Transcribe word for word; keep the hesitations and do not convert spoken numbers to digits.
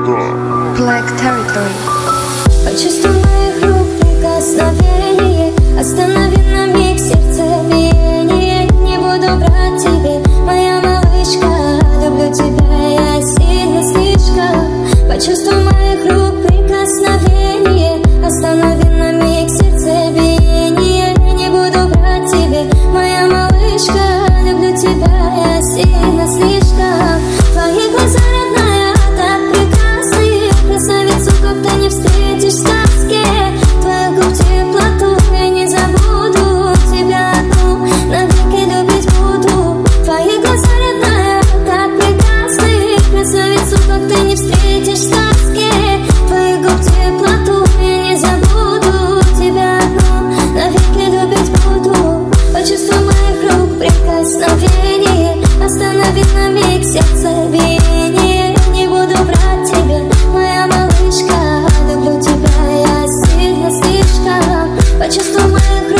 Black Territory. Почувствуй моих рук прикосновение, останови на миг сердцебиение. Не буду врать тебе, моя малышка, люблю тебя я сильно слишком. Почувствуй моих рук прикосновение, останови на миг сердцебиение. Не буду врать тебе, моя малышка, люблю тебя я сильно слишком. Твои глаза, родная, так прекрасны, красавицу, как ты не встретишь в сказке. Твоих губ теплоту я не забуду, тебя одну навеки любить буду. Твои глаза, родная, так прекрасны, красавицу, как ты не встретишь в сказке. Твоих губ теплоту я не забуду, тебя одну навеки любить буду. Почувствуй моих рук прикосновение, останови на миг сердцебиение. Не буду врать тебе, моя малышка, люблю тебя я сильно слишком. Почувствуй моих рук